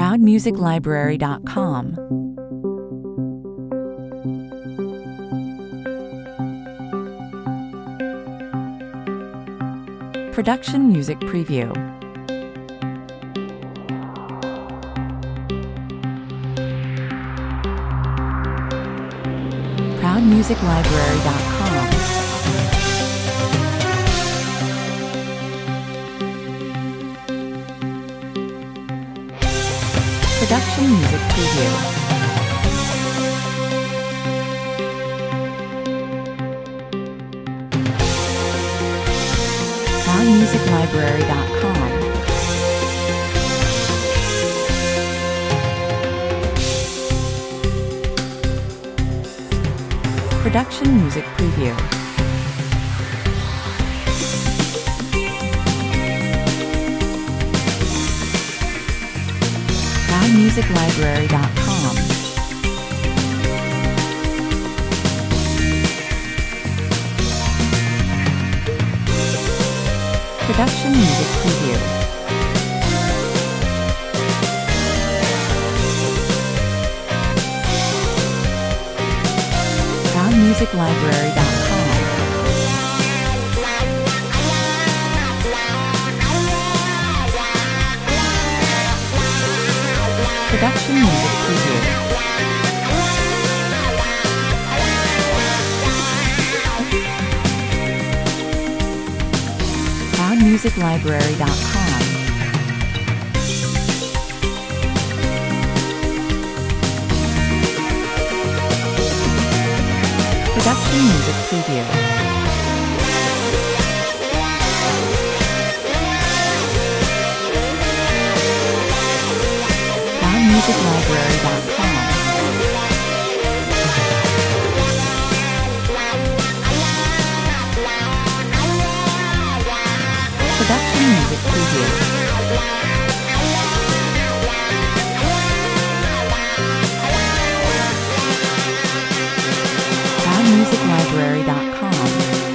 ProudMusicLibrary.com. Production Music Preview. ProudMusicLibrary.com. Production Music Preview. ProudMusicLibrary.com. Production Music Preview. ProudMusicLibrary.com. Production Music Preview. ProudMusicLibrary.com. Production Music Preview. ProudMusicLibrary.com. Production Music Preview. ProudMusicLibrary.com. Production Music Preview. ProudMusicLibrary.com.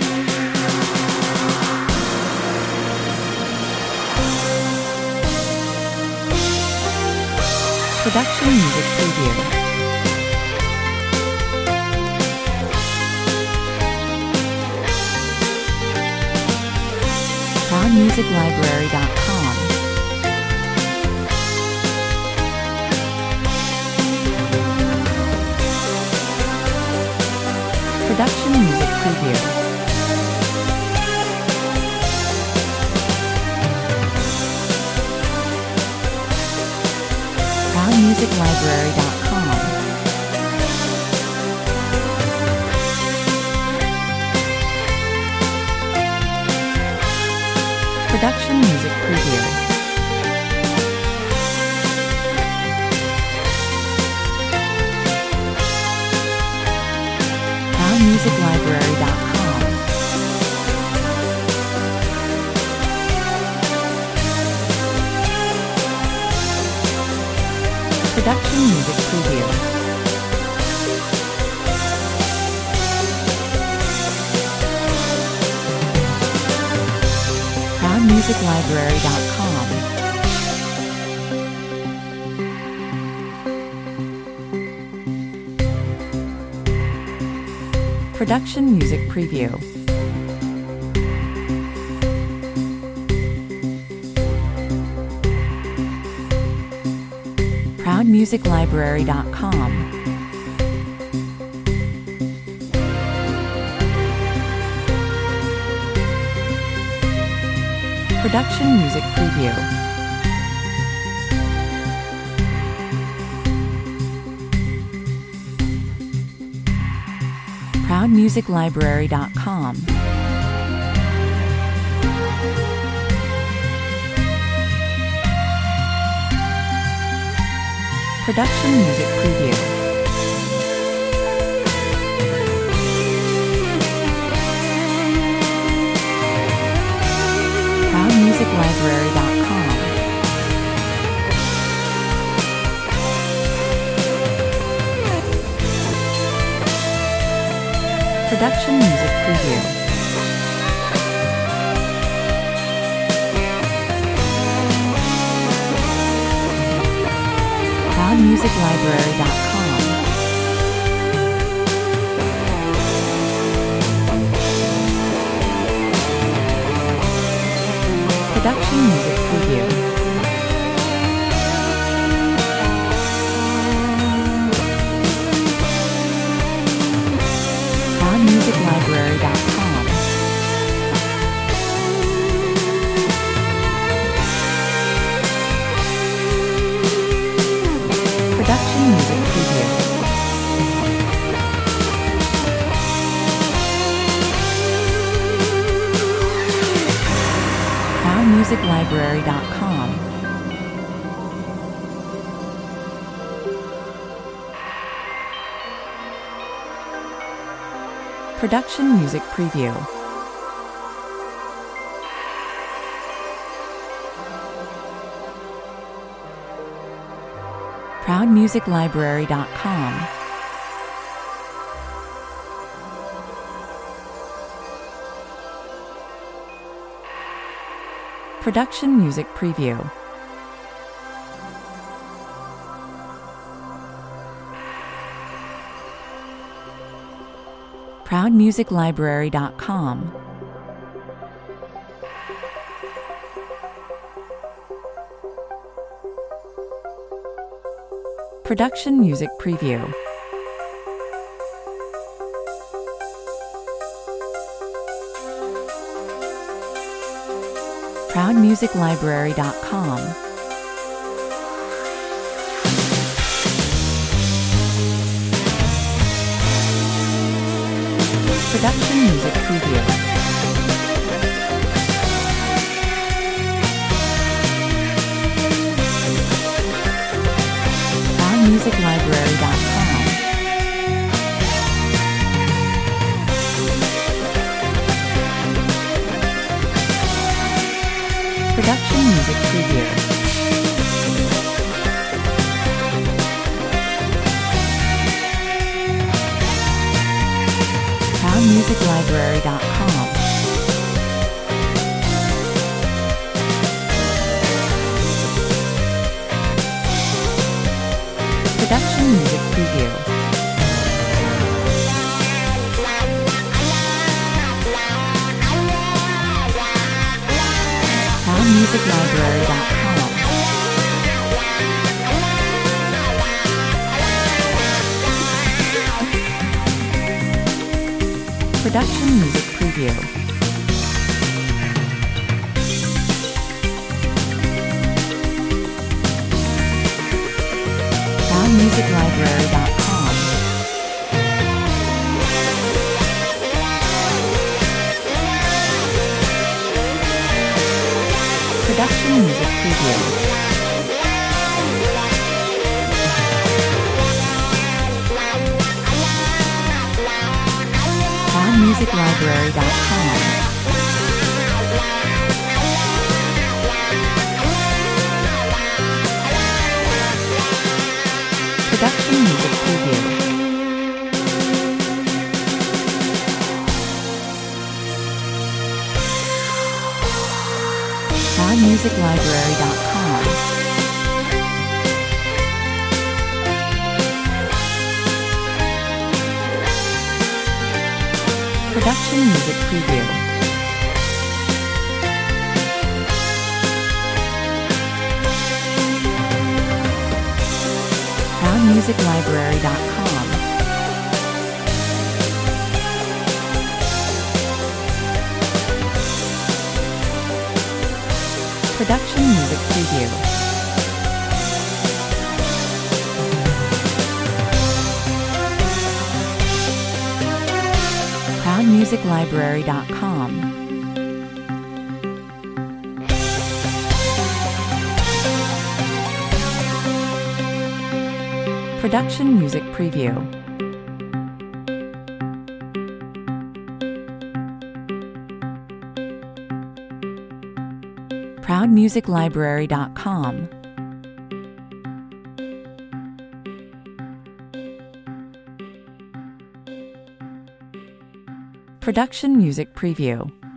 Production Music Preview. ProudMusicLibrary.com. Production Music Preview. ProudMusicLibrary.com. Production Music Preview. ProudMusicLibrary.com. Production Music Preview. ProudMusicLibrary.com. Production Music Preview. ProudMusicLibrary.com. Production Music Preview. ProudMusicLibrary.com. Production Music Preview. ProudMusicLibrary.com. Production Music Preview. ProudMusicLibrary.com. Production Music Preview. ProudMusicLibrary.com. Production Music Preview. ProudMusicLibrary.com. Production Music Preview. ProudMusicLibrary.com. Production Music Preview. ProudMusicLibrary.com. Production Music Preview. ProudMusicLibrary.com. Production Music Preview. ProudMusicLibrary.com. Production Music Preview. ProudMusicLibrary.com. Production Music Preview. ProudMusicLibrary.com. Production Music Preview. ProudMusicLibrary.com. Production Music Preview. ProudMusicLibrary.com. Production Music Preview. ProudMusicLibrary.com. Production Music Preview. ProudMusicLibrary.com. Production Music Preview. ProudMusicLibrary.com. Production Music Preview. ProudMusicLibrary.com. Production Music Preview.